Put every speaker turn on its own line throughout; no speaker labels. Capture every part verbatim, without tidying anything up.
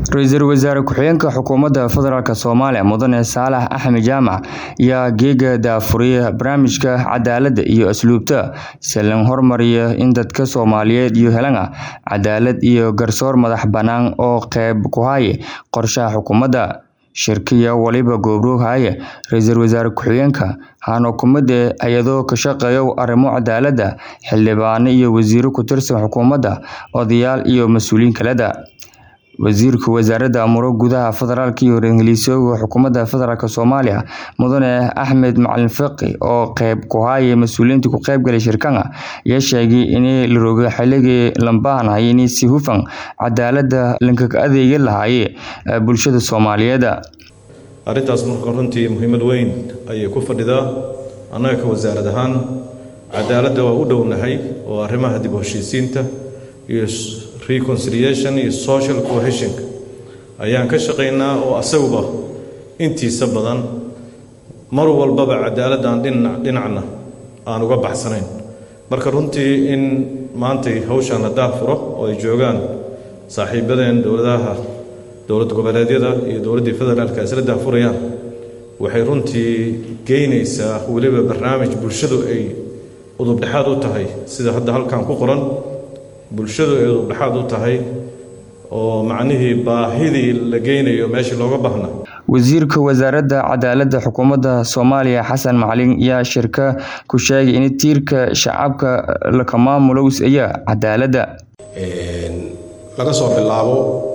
Ra'iisul Wasaare Ku-xigeenka Xukuumadda Federaalka Soomaaliya Mudane Saalax Axmed Jaamac ayaa geega daafuraya barnaamijka cadaaladda iyo asluubta si loo horumariyo in dadka Soomaaliyeed iyo helaan cadaalad iyo garsoor madax bannaan oo qayb ku haya qorshaha xukuumadda. Shirkiya waliba gobro haya Ra'iisul Wasaare Ku-xigeenka hano kumade ayadoo ka shaqeeyo arrimo cadaaladda xildhibaano iyo wasiiro ku tirsan xukuumadda odayaal iyo mas'uuliyiin kale. Wasiirka Wasaaradda Amuro Gudaha Federaalka iyo Ingiliisiga Xukuumadda Federaalka Soomaaliya Mudane Axmed Macalin Fiqi oo qayb ku haya mas'uuliyiinta ku qayb galay shirkan ayaa sheegay in la rogo xilligii lambaanahay in si hufan cadaaladda lanka adeega lahaayay bulshada Soomaaliyeed.
Arrintaas marka runtii muhiimad weyn ayay ku fadhidaa anaga ka wasaarad ahaan cadaaladda waa u dhownahay oo arrimaha dib u heshiisiinta iyo reconciliation iyo social cohesion ayaan ka shaqeynaa oo asaguba intiisa badan mar walbaba cadaaladdan dhinac dhinacna aan uga baxsanayn. Marka runtii in maanta hawshan la daafuro oo ay joogaan saaxiibadeen dowladaha dowlad goboleedyada iyo dowladda federaalka isla daafurayaan waxay runtii geynaysaa waliba barnaamij bulshadu ay udub dhaxaad u tahay sida hadda halkan ku qoran bulshadu ay udub dhaxaad u tahay oo macnihii baahidii la geynayo meeshii looga baahnaa.
Wasiirka Wasaaradda Cadaaladda Xukuumadda Soomaaliya Xasan Macalin ayaa shirka ku sheegay in tiirka shacabka la maamulo iyo cadaaladda
laga soo bilaabo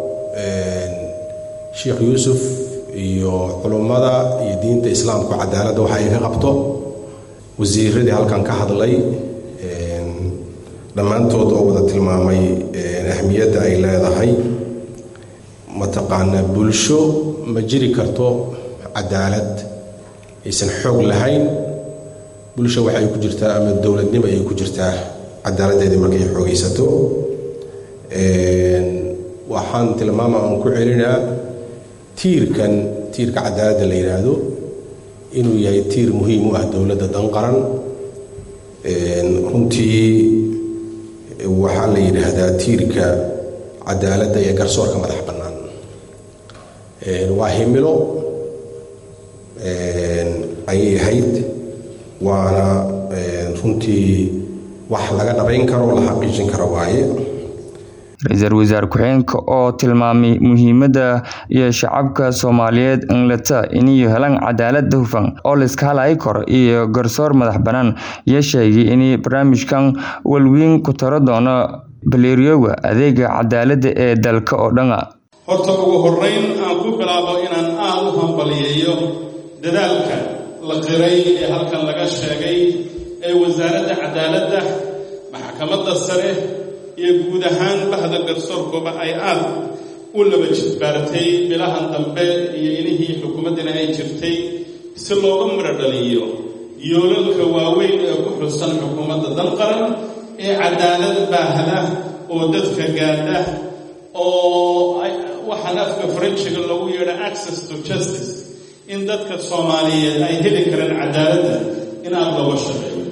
Sheekh Yuusuf iyo culimada iyo diinta Islaamka cadaaladda waxa ay ka qabto wasiiradii halkan ka hadlay dhammaantood oo wada tilmaamay ahmiyadda ay leedahay mataqaana bulsho ma jiri karto cadaalad aysan xoog lahayn. Bulsho waxay ku jirtaa ama dowladnimo ay ku jirtaa cadaaladdeedii markay xoogaysato. waxaan tilmaama aan ku celinaa tiirkan tiirka cadaaladda la yiraahdo inuu yahay tiir muhiim u ah dowladda dan qaran. runtii waxaa la yiraahdaa tiirka cadaaladda iyo garsoorka madax bannaan waa himilo ayay ahayd waana runtii wax laga dhabayn karo la xaqiijin karo waaye.
Ra'iisul Wasaare Ku-xigeenka oo tilmaamay muhiimadda iyo shacabka Soomaaliyeed in la taa inay helaan cadaalad hufan oo la iska halaay karo iyo garsoor madax bannaan ayaa sheegay in barnaamijkan walweyn ku taro doono baleeriyoga adeega cadaaladda ee dalka oo dhan.
Horta ugu horeyn aan ku bilaabo inaan aad u hambaliyeeyo dadaalka la qiray ee halkan laga sheegay ee Wasaaradda Cadaaladda maxkamadda sare iyo guud ahaan bahda garsoorkooba ay aad u laba jibbaartay bilahan dambe iyo inihii xukuumaddana ay jirtay si looga mara dhaliyo yoolalka waaweyn ee ku xusan xukuumadda dan qaran ee cadaalad baahda oo dadka gaadha oo waxaan afka Frenchiga lagu yeedho access to justice in dadka Soomaaliyeed ay heli karaan cadaaladda in aad looga shaqeeyo.